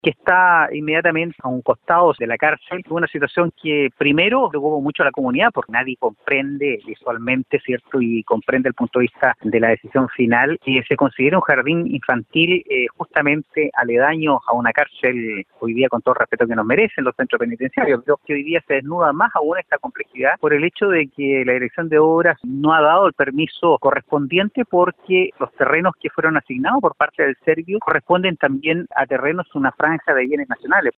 que está inmediatamente a un costado de la cárcel. Una situación que primero preocupó mucho a la comunidad porque nadie comprende visualmente, ¿cierto? Y comprende el punto de vista de la decisión final. Y se considera un jardín infantil justamente aledaño a una cárcel, hoy día con todo el respeto que nos merecen los centros penitenciarios. Creo que hoy día se desnuda más aún esta complejidad por el hecho de que la Dirección de Obras no ha dado el permiso correspondiente porque los terrenos que fueron asignados por parte del Servio corresponden también a terrenos, una franja de bienes nacionales.